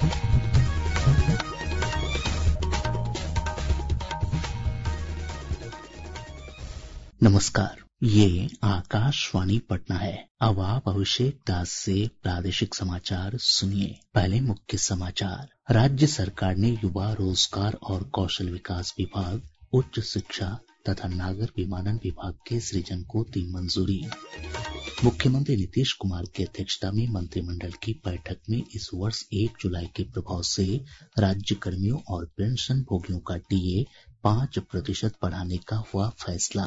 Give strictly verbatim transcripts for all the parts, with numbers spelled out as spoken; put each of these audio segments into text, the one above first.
नमस्कार, ये आकाशवाणी पटना है। अब आप अभिषेक दास से प्रादेशिक समाचार सुनिए। पहले मुख्य समाचार। राज्य सरकार ने युवा रोजगार और कौशल विकास विभाग, उच्च शिक्षा तथा नागर विमानन विभाग के सृजन को दी मंजूरी। मुख्यमंत्री नीतीश कुमार की अध्यक्षता में मंत्रिमंडल की बैठक में इस वर्ष एक जुलाई के प्रभाव से राज्य कर्मियों और पेंशन भोगियों का डीए पांच प्रतिशत बढ़ाने का हुआ फैसला।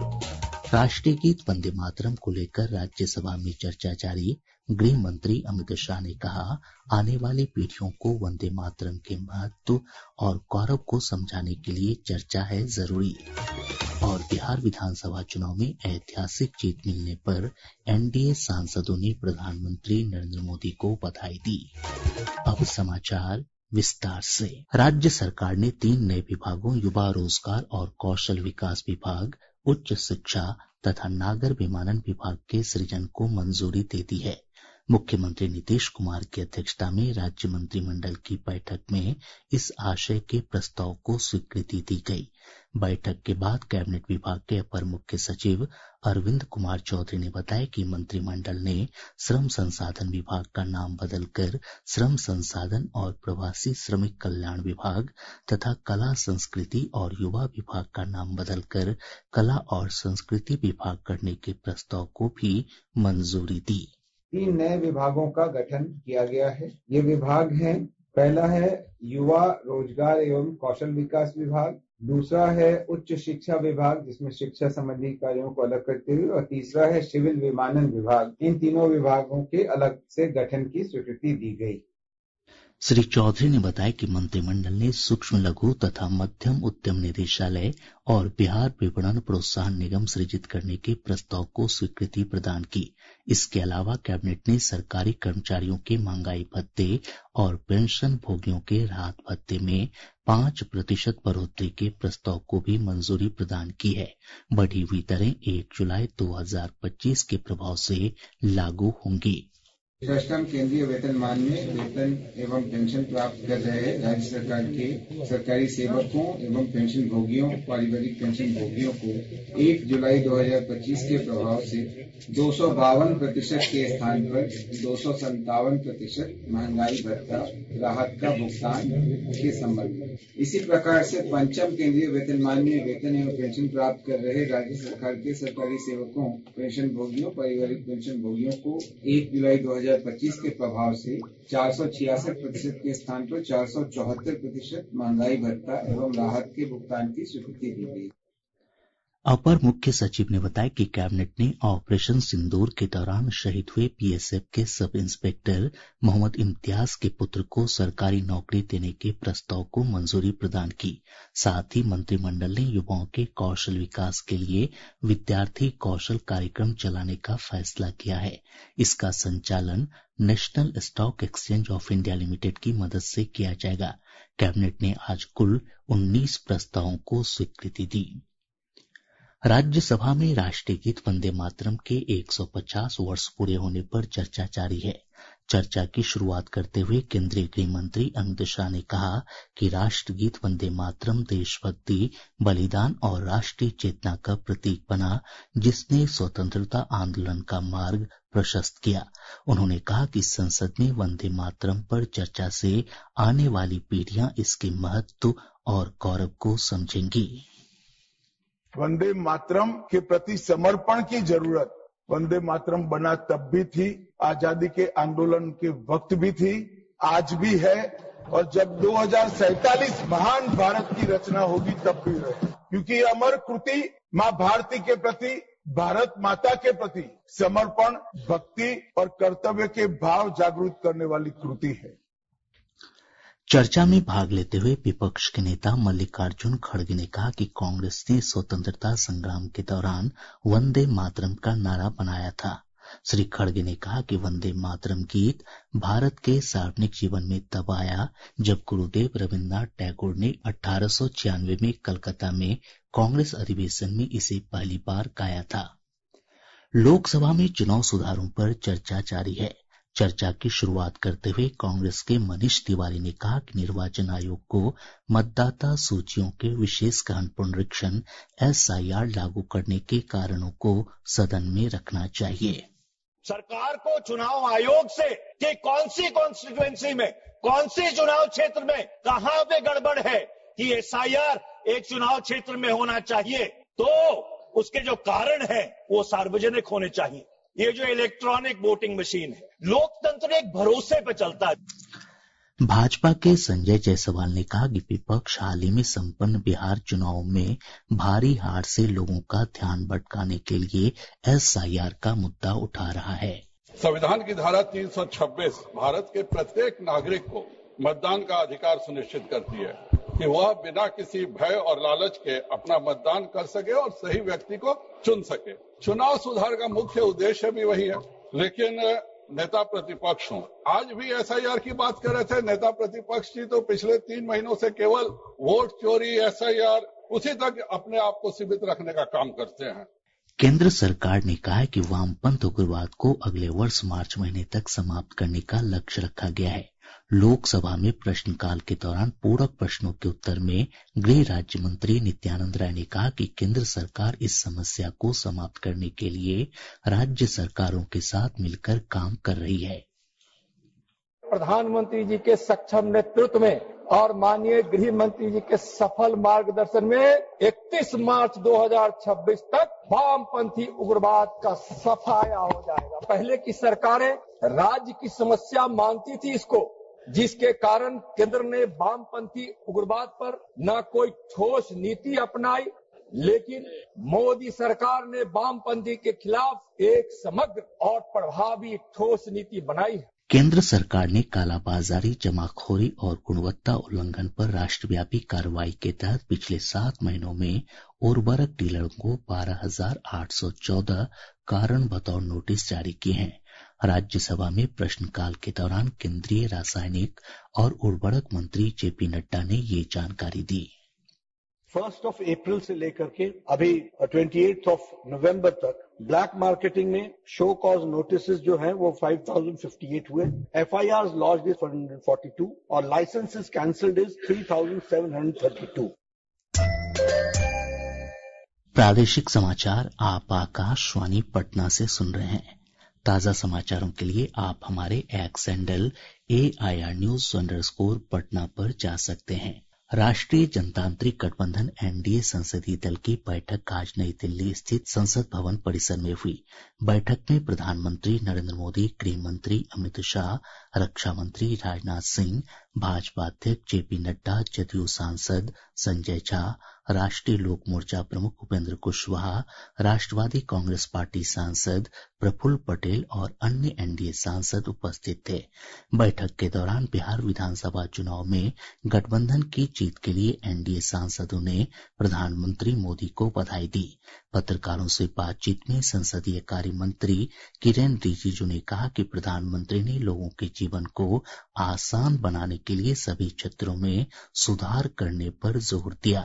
राष्ट्रीय गीत वंदे मातरम को लेकर राज्यसभा में चर्चा जारी। गृह मंत्री अमित शाह ने कहा, आने वाली पीढ़ियों को वंदे मातरम के महत्व और गौरव को समझाने के लिए चर्चा है जरूरी। और बिहार विधानसभा चुनाव में ऐतिहासिक जीत मिलने पर एनडीए सांसदों ने प्रधानमंत्री नरेंद्र मोदी को बधाई दी। अब समाचार विस्तार से। राज्य सरकार ने तीन नए विभागों युवा रोजगार और कौशल विकास विभाग, उच्च शिक्षा तथा नागर विमानन विभाग के सृजन को मंजूरी दे दी है। मुख्यमंत्री नीतीश कुमार की अध्यक्षता में राज्य मंत्रिमंडल की बैठक में इस आशय के प्रस्ताव को स्वीकृति दी गई। बैठक के बाद कैबिनेट विभाग के अपर मुख्य सचिव अरविंद कुमार चौधरी ने बताया कि मंत्रिमंडल ने श्रम संसाधन विभाग का नाम बदलकर श्रम संसाधन और प्रवासी श्रमिक कल्याण विभाग तथा कला संस्कृति और युवा विभाग का नाम बदलकर कला और संस्कृति विभाग करने के प्रस्ताव को भी मंजूरी दी। तीन नए विभागों का गठन किया गया है। ये विभाग हैं, पहला है युवा रोजगार एवं कौशल विकास विभाग, दूसरा है उच्च शिक्षा विभाग जिसमें शिक्षा संबंधी कार्यों को अलग करते हुए, और तीसरा है सिविल विमानन विभाग। इन तीनों विभागों के अलग से गठन की स्वीकृति दी गई। श्री चौधरी ने बताया कि मंत्रिमंडल ने सूक्ष्म लघु तथा मध्यम उद्यम निदेशालय और बिहार विपणन प्रोत्साहन निगम सृजित करने के प्रस्ताव को स्वीकृति प्रदान की। इसके अलावा कैबिनेट ने सरकारी कर्मचारियों के महंगाई भत्ते और पेंशन भोगियों के राहत भत्ते में पांच प्रतिशत बढ़ोतरी के प्रस्ताव को भी मंजूरी प्रदान की है। बढ़ी हुई दरें एक जुलाई दो हजार पच्चीस के प्रभाव से लागू होंगी। अष्टम केंद्रीय वेतनमान में वेतन एवं पेंशन प्राप्त कर रहे राज्य सरकार के सरकारी सेवकों एवं पेंशन भोगियों, पारिवारिक पेंशन भोगियों को एक जुलाई दो हजार पच्चीस के प्रभाव से दो सौ बावन प्रतिशत के स्थान पर दो सौ संतावन प्रतिशत महंगाई भत्ता राहत का भुगतान के संबंध में। इसी प्रकार से पंचम केंद्रीय वेतनमान में वेतन एवं पेंशन प्राप्त कर रहे राज्य सरकार के सरकारी सेवकों, पेंशन भोगियों, पारिवारिक पेंशन भोगियों को एक जुलाई दो हजार पच्चीस के प्रभाव से चार सौ छियासठ प्रतिशत के स्थान पर चार सौ चौहत्तर प्रतिशत महंगाई भत्ता एवं राहत के भुगतान की स्वीकृति दी गई। अपर मुख्य सचिव ने बताया कि कैबिनेट ने ऑपरेशन सिंदूर के दौरान शहीद हुए बीएसएफ के सब इंस्पेक्टर मोहम्मद इम्तियाज के पुत्र को सरकारी नौकरी देने के प्रस्ताव को मंजूरी प्रदान की। साथ ही मंत्रिमंडल ने युवाओं के कौशल विकास के लिए विद्यार्थी कौशल कार्यक्रम चलाने का फैसला किया है। इसका संचालन National Stock Exchange of India Limited की मदद से किया जाएगा। कैबिनेट ने आज कुल उन्नीस प्रस्तावों को स्वीकृति दी। राज्यसभा में राष्ट्रीय गीत वंदे मातरम के एक सौ पचास वर्ष पूरे होने पर चर्चा जारी है। चर्चा की शुरुआत करते हुए केंद्रीय गृह मंत्री अमित शाह ने कहा कि राष्ट्रगीत वंदे मातरम देशभक्ति, बलिदान और राष्ट्रीय चेतना का प्रतीक बना, जिसने स्वतंत्रता आंदोलन का मार्ग प्रशस्त किया। उन्होंने कहा कि संसद में वंदे मातरम पर चर्चा से आने वाली पीढ़ियां इसके महत्व और गौरव को समझेंगी। वंदे मातरम के प्रति समर्पण की जरूरत वंदे मातरम बना तब भी थी, आजादी के आंदोलन के वक्त भी थी, आज भी है, और जब दो हजार सैंतालीस महान भारत की रचना होगी तब भी रहे, क्योंकि अमर कृति माँ भारती के प्रति, भारत माता के प्रति समर्पण, भक्ति और कर्तव्य के भाव जागृत करने वाली कृति है। चर्चा में भाग लेते हुए विपक्ष के नेता मल्लिकार्जुन खड़गे ने कहा कि कांग्रेस ने स्वतंत्रता संग्राम के दौरान वंदे मातरम का नारा बनाया था। श्री खड़गे ने कहा कि वंदे मातरम गीत भारत के सार्वजनिक जीवन में तब आया जब गुरुदेव रविन्द्रनाथ टैगोर ने अठारह सौ छियानवे में कलकत्ता में कांग्रेस अधिवेशन में इसे पहली बार गाया था। लोकसभा में चुनाव सुधारों पर चर्चा जारी है। चर्चा की शुरुआत करते हुए कांग्रेस के मनीष तिवारी ने कहा कि निर्वाचन आयोग को मतदाता सूचियों के विशेष गहन पुनरीक्षण एसआईआर लागू करने के कारणों को सदन में रखना चाहिए। सरकार को चुनाव आयोग से कि कौन सी कॉन्स्टिट्यूएंसी में, कौन सी चुनाव क्षेत्र में कहां पे गड़बड़ है कि एसआईआर एक चुनाव क्षेत्र में होना चाहिए, तो उसके जो कारण है वो सार्वजनिक होने चाहिए। ये जो इलेक्ट्रॉनिक वोटिंग मशीन है, लोकतंत्र एक भरोसे पे चलता है। भाजपा के संजय जायसवाल ने कहा कि विपक्ष हाल ही में संपन्न बिहार चुनाव में भारी हार से लोगों का ध्यान भटकाने के लिए एसआईआर का मुद्दा उठा रहा है। संविधान की धारा तीन सौ छब्बीस भारत के प्रत्येक नागरिक को मतदान का अधिकार सुनिश्चित करती है कि वह बिना किसी भय और लालच के अपना मतदान कर सके और सही व्यक्ति को चुन सके। चुनाव सुधार का मुख्य उद्देश्य भी वही है, लेकिन नेता प्रतिपक्ष हों, आज भी एसआईआर की बात कर रहे थे। नेता प्रतिपक्ष जी तो पिछले तीन महीनों से केवल वोट चोरी, एसआईआर उसी तक अपने आप को सीमित रखने का काम करते हैं। केंद्र सरकार ने कहा है कि वामपंथ उग्रवाद को अगले वर्ष मार्च महीने तक समाप्त करने का लक्ष्य रखा गया है। लोकसभा में प्रश्नकाल के दौरान पूरक प्रश्नों के उत्तर में गृह राज्य मंत्री नित्यानंद राय ने कहा कि केंद्र सरकार इस समस्या को समाप्त करने के लिए राज्य सरकारों के साथ मिलकर काम कर रही है। प्रधानमंत्री जी के सक्षम नेतृत्व में और माननीय गृह मंत्री जी के सफल मार्गदर्शन में इकतीस मार्च दो हज़ार छब्बीस तक वामपंथी उग्रवाद का सफाया हो जाएगा। पहले की सरकारें राज्य की समस्या मानती थी इसको, जिसके कारण केंद्र ने वामपंथी उग्रवाद पर न कोई ठोस नीति अपनाई, लेकिन मोदी सरकार ने वामपंथी के खिलाफ एक समग्र और प्रभावी ठोस नीति बनाई है। केंद्र सरकार ने कालाबाजारी, जमाखोरी और गुणवत्ता उल्लंघन पर राष्ट्रव्यापी कार्रवाई के तहत पिछले सात महीनों में उर्वरक डीलरों को बारह हजार आठ सौ चौदह कारण बताओ नोटिस जारी किए हैं। राज्यसभा में प्रश्नकाल के दौरान केंद्रीय रासायनिक और उर्वरक मंत्री जेपी नड्डा ने ये जानकारी दी। फर्स्ट ऑफ अप्रैल से लेकर के अभी अट्ठाईस ऑफ नवंबर तक ब्लैक मार्केटिंग में शो कॉज नोटिस जो है वो पाँच हज़ार अट्ठावन हुए, एफआईआर लॉन्च्ड इज चार सौ बयालीस और लाइसेंसेस कैंसल्ड इज तीन हज़ार सात सौ बत्तीस। प्रादेशिक समाचार आप आकाशवाणी पटना से सुन रहे हैं। ताजा समाचारों के लिए आप हमारे X handle AIR news underscore Patna पर जा सकते हैं। राष्ट्रीय जनतांत्रिक गठबंधन एनडीए संसदीय दल की बैठक आज नई दिल्ली स्थित संसद भवन परिसर में हुई। बैठक में प्रधानमंत्री नरेंद्र मोदी, गृह मंत्री अमित शाह, रक्षा मंत्री राजनाथ सिंह, भाजपा अध्यक्ष जेपी नड्डा, जदयू सांसद संजय झा, राष्ट्रीय लोक मोर्चा प्रमुख उपेंद्र कुशवाहा, राष्ट्रवादी कांग्रेस पार्टी सांसद प्रफुल्ल पटेल और अन्य एनडीए सांसद उपस्थित थे। बैठक के दौरान बिहार विधानसभा चुनाव में गठबंधन की जीत के लिए एनडीए सांसदों ने प्रधानमंत्री मोदी को बधाई दी। पत्रकारों से बातचीत में संसदीय कार्य मंत्री किरेन रिजिजू ने कहा कि प्रधानमंत्री ने लोगों के जीवन को आसान बनाने के लिए सभी क्षेत्रों में सुधार करने पर जोर दिया।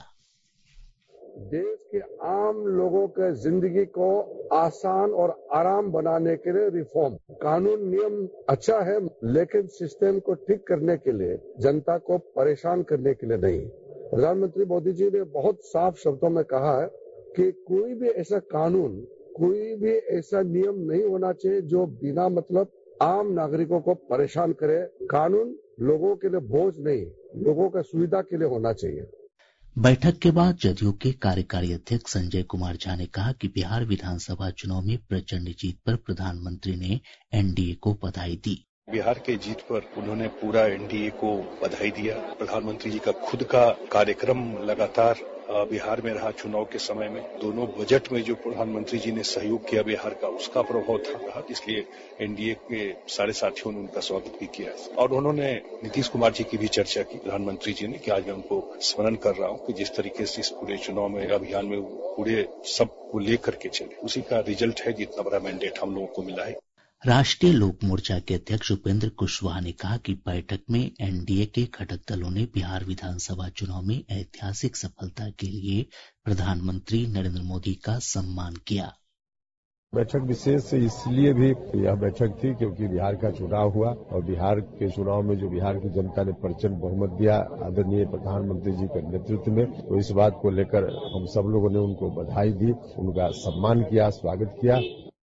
देश के आम लोगों के जिंदगी को आसान और आराम बनाने के लिए रिफॉर्म, कानून नियम अच्छा है, लेकिन सिस्टम को ठीक करने के लिए, जनता को परेशान करने के लिए नहीं। प्रधानमंत्री मोदी जी ने बहुत साफ शब्दों में कहा है कि कोई भी ऐसा कानून, कोई भी ऐसा नियम नहीं होना चाहिए जो बिना मतलब आम नागरिकों को परेशान करे। कानून लोगों के लिए बोझ नहीं, लोगों का सुविधा के लिए होना चाहिए। बैठक के बाद जदयू के कार्यकारी अध्यक्ष संजय कुमार झा ने कहा कि बिहार विधानसभा चुनाव में प्रचंड जीत पर प्रधानमंत्री ने एनडीए को बधाई दी। बिहार के जीत पर उन्होंने पूरा एनडीए को बधाई दिया। प्रधानमंत्री जी का खुद का कार्यक्रम लगातार बिहार में रहा। चुनाव के समय में दोनों बजट में जो प्रधानमंत्री जी ने सहयोग किया बिहार का, उसका प्रभाव था, इसलिए एनडीए के सारे साथियों ने उनका स्वागत भी किया और उन्होंने नीतीश कुमार जी की भी चर्चा की प्रधानमंत्री जी ने कि आज मैं उनको स्मरण कर रहा हूं कि जिस तरीके से इस पूरे चुनाव में अभियान में पूरे सबको लेकर के चले, उसी का रिजल्ट है कि इतना बड़ा मैंडेट हम लोगों को मिला है। राष्ट्रीय लोक मोर्चा के अध्यक्ष उपेंद्र कुशवाहा ने कहा कि बैठक में एनडीए के घटक दलों ने बिहार विधानसभा चुनाव में ऐतिहासिक सफलता के लिए प्रधानमंत्री नरेंद्र मोदी का सम्मान किया। बैठक विशेष इसलिए भी यह बैठक थी क्योंकि बिहार का चुनाव हुआ और बिहार के चुनाव में जो बिहार की जनता ने प्रचंड बहुमत दिया आदरणीय प्रधानमंत्री जी के नेतृत्व में, तो इस बात को लेकर हम सब लोगों ने उनको बधाई दी, उनका सम्मान किया, स्वागत किया।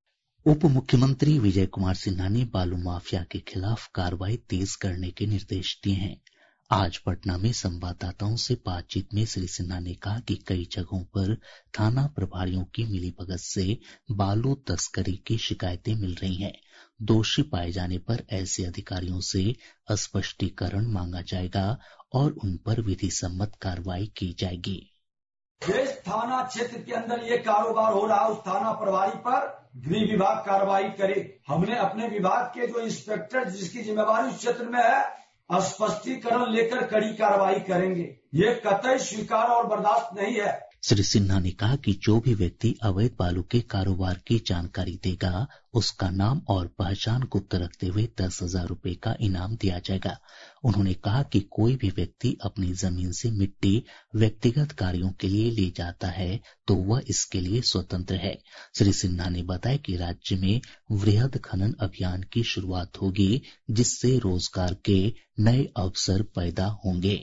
उप मुख्यमंत्री विजय कुमार सिन्हा ने बालू माफिया के खिलाफ कार्रवाई तेज करने के निर्देश दिए हैं। आज पटना में संवाददाताओं से बातचीत में श्री सिन्हा ने कहा कि कई जगहों पर थाना प्रभारियों की मिलीभगत से बालू तस्करी की शिकायतें मिल रही हैं। दोषी पाए जाने पर ऐसे अधिकारियों से स्पष्टीकरण मांगा जाएगा और उन पर विधि सम्मत कार्रवाई की जाएगी। जिस थाना क्षेत्र के अंदर ये कारोबार हो रहा है उस थाना प्रभारी पर गृह विभाग कार्रवाई करे। हमने अपने विभाग के जो इंस्पेक्टर जिसकी जिम्मेवारी उस क्षेत्र में है स्पष्टीकरण लेकर कड़ी कार्रवाई करेंगे। ये कतई स्वीकार और बर्दाश्त नहीं है। श्री सिन्हा ने कहा कि जो भी व्यक्ति अवैध बालू के कारोबार की जानकारी देगा उसका नाम और पहचान गुप्त रखते हुए दस हजार रूपये का इनाम दिया जाएगा। उन्होंने कहा कि कोई भी व्यक्ति अपनी जमीन से मिट्टी व्यक्तिगत कार्यों के लिए ले जाता है तो वह इसके लिए स्वतंत्र है। श्री सिन्हा ने बताया कि राज्य में वृहद खनन अभियान की शुरुआत होगी जिससे रोजगार के नए अवसर पैदा होंगे।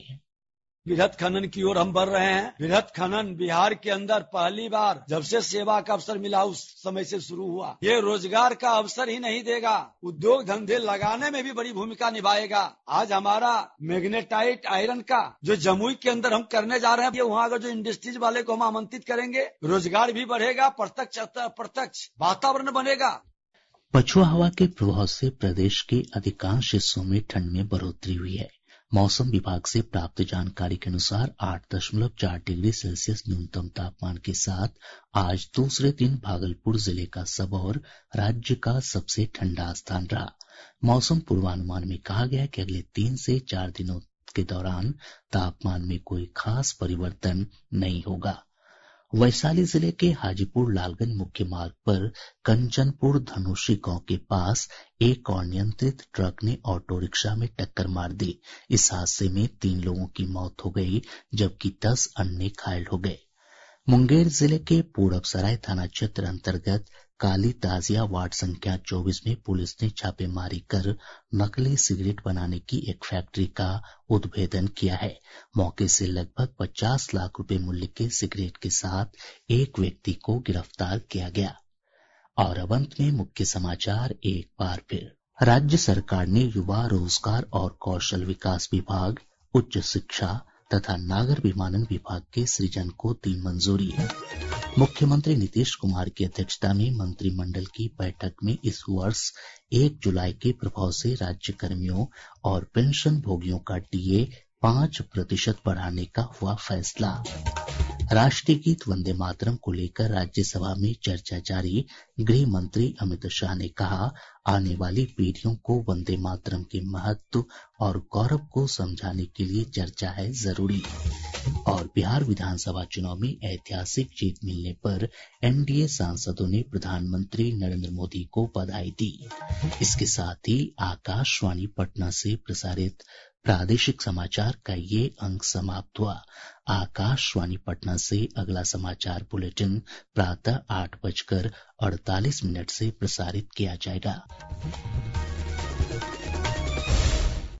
वृहद खनन की ओर हम बढ़ रहे हैं। वृहद खनन बिहार के अंदर पहली बार जब से सेवा का अवसर मिला उस समय से शुरू हुआ। ये रोजगार का अवसर ही नहीं देगा, उद्योग धंधे लगाने में भी बड़ी भूमिका निभाएगा। आज हमारा मैग्नेटाइट आयरन का जो जमुई के अंदर हम करने जा रहे हैं, ये वहाँ अगर जो इंडस्ट्रीज वाले को हम आमंत्रित करेंगे, रोजगार भी बढ़ेगा, प्रत्यक्ष अप्रत्यक्ष वातावरण बनेगा। पछुआ हवा के प्रभाव से प्रदेश के अधिकांश हिस्सों में ठंड में बढ़ोतरी हुई है। मौसम विभाग से प्राप्त जानकारी के अनुसार आठ दशमलव चार डिग्री सेल्सियस न्यूनतम तापमान के साथ आज दूसरे दिन भागलपुर जिले का सबौर राज्य का सबसे ठंडा स्थान रहा। मौसम पूर्वानुमान में कहा गया कि अगले तीन से चार दिनों के दौरान तापमान में कोई खास परिवर्तन नहीं होगा। वैशाली जिले के हाजीपुर लालगंज मुख्य मार्ग पर कंचनपुर धनुषी गांव के पास एक अनियंत्रित ट्रक ने ऑटो रिक्शा में टक्कर मार दी। इस हादसे में तीन लोगों की मौत हो गई जबकि दस अन्य घायल हो गए। मुंगेर जिले के पूरबसराय थाना क्षेत्र अंतर्गत काली ताजिया वार्ड संख्या चौबीस में पुलिस ने छापेमारी कर नकली सिगरेट बनाने की एक फैक्ट्री का उद्भेदन किया है। मौके से लगभग पचास लाख रुपए मूल्य के सिगरेट के साथ एक व्यक्ति को गिरफ्तार किया गया। और अब अंत में मुख्य समाचार एक बार फिर। राज्य सरकार ने युवा रोजगार और कौशल विकास विभाग, उच्च शिक्षा तथा नागर विमानन विभाग के सृजन को दी मंजूरी। मुख्यमंत्री नीतीश कुमार की अध्यक्षता में मंत्रिमंडल की बैठक में इस वर्ष एक जुलाई के प्रभाव से राज्य कर्मियों और पेंशन भोगियों का डीए पांच प्रतिशत बढ़ाने का हुआ फैसला। राष्ट्रीय गीत वंदे मातरम को लेकर राज्यसभा में चर्चा जारी। गृह मंत्री अमित शाह ने कहा, आने वाली पीढ़ियों को वंदे मातरम के महत्व और गौरव को समझाने के लिए चर्चा है जरूरी। और बिहार विधानसभा चुनाव में ऐतिहासिक जीत मिलने पर एनडीए सांसदों ने प्रधानमंत्री नरेंद्र मोदी को बधाई दी। इसके साथ ही आकाशवाणी पटना से प्रसारित प्रादेशिक समाचार का ये अंक समाप्त हुआ। आकाशवाणी पटना से अगला समाचार बुलेटिन प्रातः आठ बजकर अड़तालीस मिनट से प्रसारित किया जाएगा।